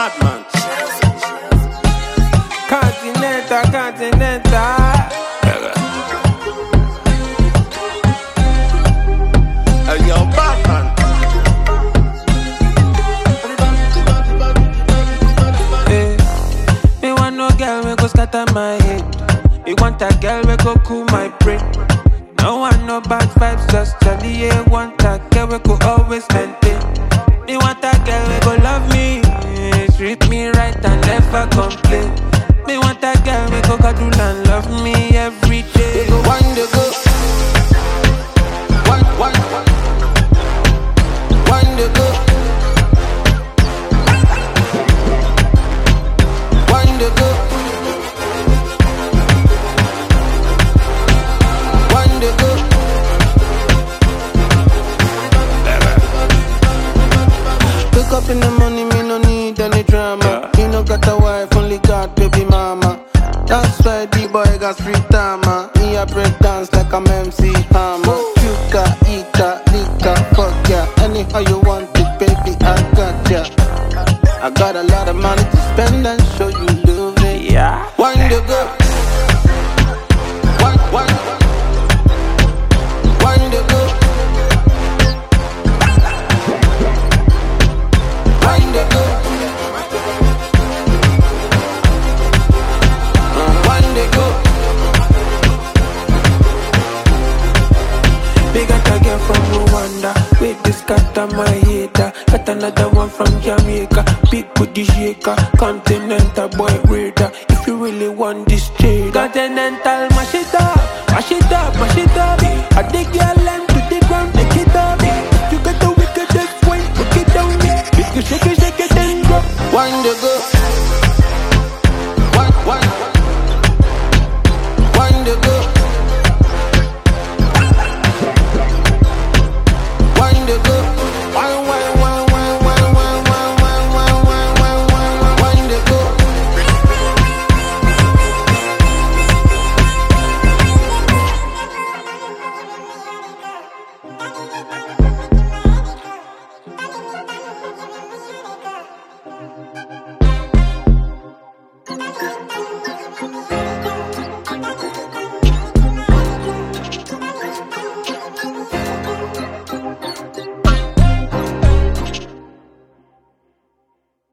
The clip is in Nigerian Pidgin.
bad man. Continental. Hey, yo, bad man. Me want no girl we go scatter my head. Me want a girl we go cool my brain. No want no bad vibes, just jolly. Yeah, want a girl we go always maintain. Me want a girl we go love me, treat me right and never complain. Me want a girl we go cuddle and love me every day. We go wind the go. Wind the go. Wind the go. Wind the go. Wake up in the morning, me no need any drama. Me no got a wife, only got baby mama. That's why the boy got free time. Me a break dance like I'm MC Hammer. Chuka, Ika, Lika, fuck ya. Anyhow you want it, baby, I got ya. I got a lot of money to spend and show you love it. Yeah. Wind the go. Wind the go. Wind the go. Wind the go. We got a girl from Rwanda, with this cat on my hater. Got another one from Jamaica, big booty shaker, continental boy raider. If you really want this trade, continental mash it up, mash it up, mash it up. I dig your lamb to the ground, take it up. You got the wickedest way, put it down. If you shake it, then drop. Wind the go. Wind the go. Wind the go. Wind the go. Thank you.